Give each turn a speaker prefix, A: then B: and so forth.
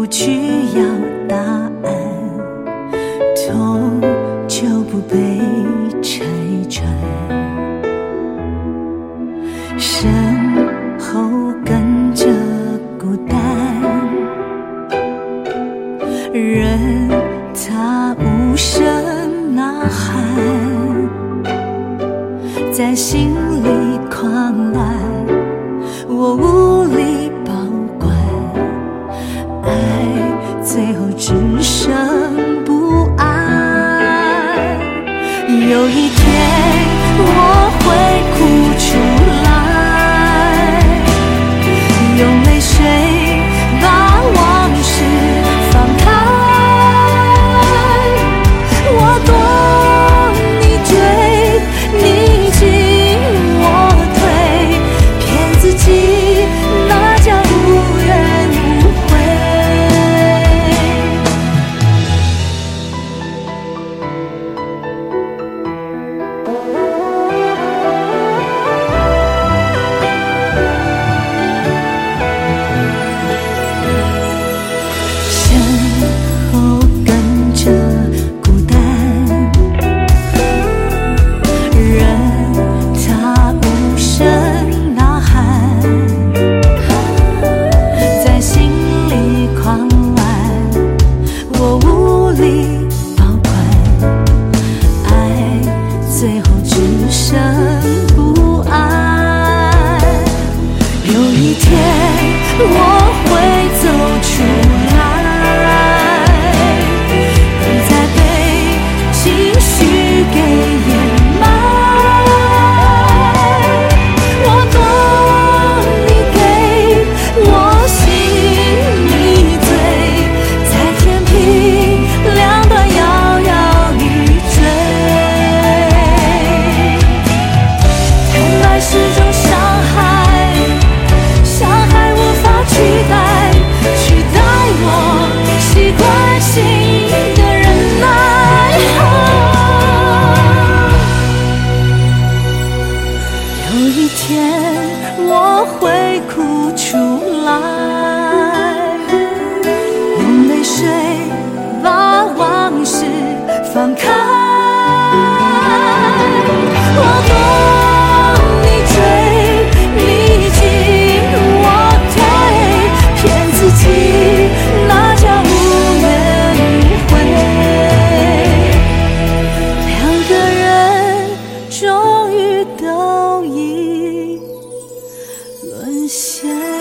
A: 不去要答案，痛就不被拆穿，身后跟着孤单，任他无声呐喊，在心里狂乱，我无力保管，爱最后只剩不安。有一天我会哭出来，用泪水把往事放开。我懂你追，你进我退，骗自己那叫无怨无悔。身后跟着孤单，任他无声呐喊，在心里狂乱，我无力保管，爱最后只剩不安。有一天我会走出来，不再被情绪给掩埋。我懂你给我心迷醉，在天平两端摇摇欲坠。坦白是种伤害，伤害无法取代我习惯性的忍耐。有一天我会哭出来，用泪水把往事放开。我懂你追，你进我退，骗自己那叫无怨无悔。两个人终于都已沦陷。